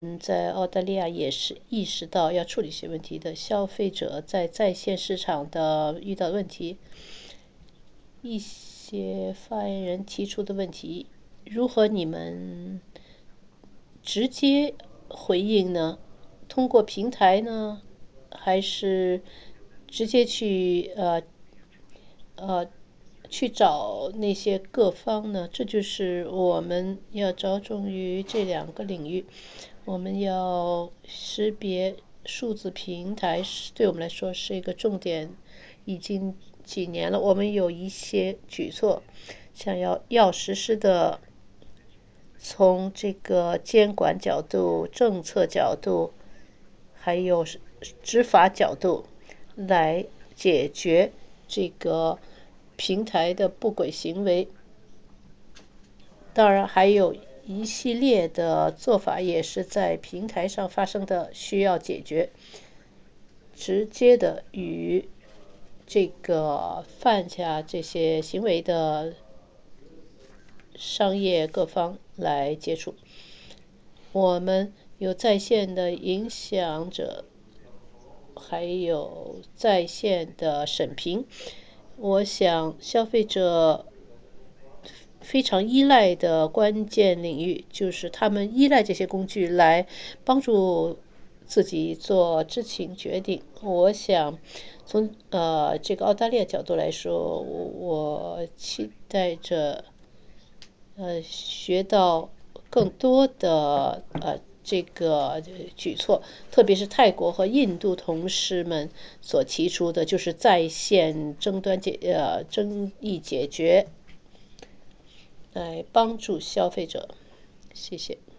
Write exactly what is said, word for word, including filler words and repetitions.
嗯，在澳大利亚也是意识到要处理这些问题的。消费者在在线市场的遇到问题，一些发言人提出的问题，如何你们直接回应呢？通过平台呢，还是直接去呃呃去找那些各方呢？这就是我们要着重于这两个领域。我们要识别数字平台是对我们来说是一个重点，已经几年了。我们有一些举措，想要要实施的，从这个监管角度、政策角度，还有执法角度来解决这个平台的不轨行为。当然还有一系列的做法也是在平台上发生的，需要解决，直接的与这个犯下这些行为的商业各方来接触。我们有在线的影响者，还有在线的审评。我想消费者非常依赖的关键领域，就是他们依赖这些工具来帮助自己做知情决定。我想从呃这个澳大利亚角度来说，我期待着呃学到更多的呃这个举措，特别是泰国和印度同事们所提出的，就是在线争端解呃争议解决，来帮助消费者。谢谢。